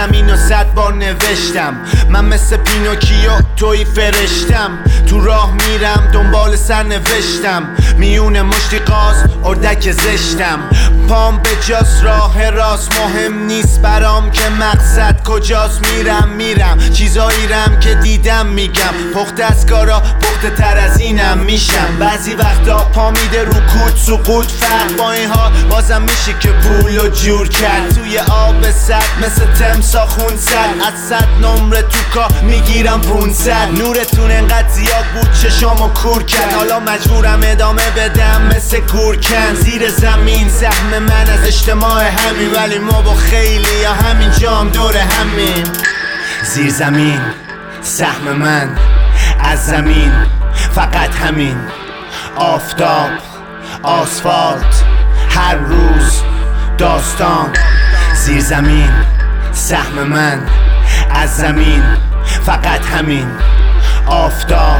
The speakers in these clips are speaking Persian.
زمین و 100 بار نوشتم من مثل پینوکیو توی فرشتم تو راه میرم دنبال سرنوشتم میونه مشتی قاز اردک زشتم پام به جاست راه راست مهم نیست برام که مقصد کجاست میرم چیزایی رم که دیدم میگم پخته از کارا پخته تر از اینم میشم بعضی وقتا پا میده رو کود سقوط فرق با این حال بازم میشه که پولو جور کرد توی آب سرد مثل تمسا خونسد از 100 نمره تو کار میگیرم 500 نورتون انقدر زیاد بود چشامو کور کرد حالا مجبورم ادامه بدم مثل گورکن زیر زمین سهم من از اجتماع همین ولی ما با خیلی یا همین جام دور همین زیر زمین سهم من از زمین فقط همین آفتاب آسفالت هر روز داستان زیر زمین سهم من از زمین فقط همین آفتاب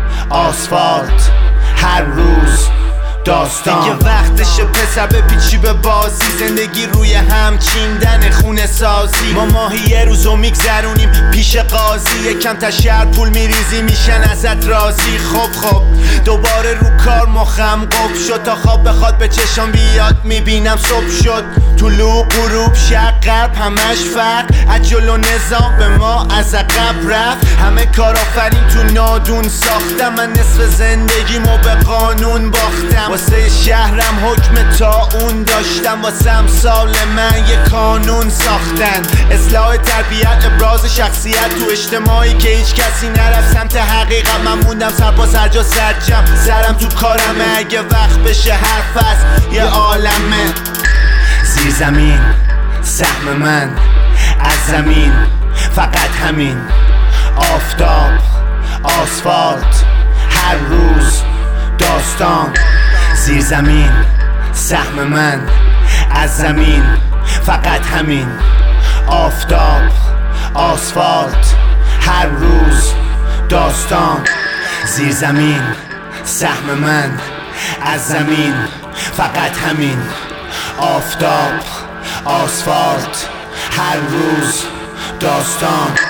آسفالت هر روز داستان دیگه وقتشه پسر بپیچی به بازی زندگی روی هم چیندن خونه سازی ما ماهی یه روزو میگذرونیم پیش قاضی یکم تا شهر پول میریزی میشن ازت راضی خب دوباره رو کار مخم قفل شد تا خواب بخواد به چشم بیاد میبینم صبح شد طلوع غروب شرق غرب همش فرق از جلو نظام به ما از عقب رفت همه کارآفرین تو نادون ساختم من نصف زندگیمو به قانون باختم واسه شهرم حکم تا اون داشتم واسه امثال من یه قانون ساختن اصلاح تربیت ابراز شخصیت تو اجتماعی که هیچ کسی نرفت سمت حقیقت من موندم سرپاس هر جا سرجم سرم تو کارمه اگه وقت بشه حرف از یه عالمه زیر زمین سهم من از زمین فقط همین آفتاب آسفالت هر روز داستان زیر زمین سهم من از زمین فقط همین آفتاب آسفالت هر روز داستان زیر زمین سهم من از زمین فقط همین آفتاب آسفالت هر روز داستان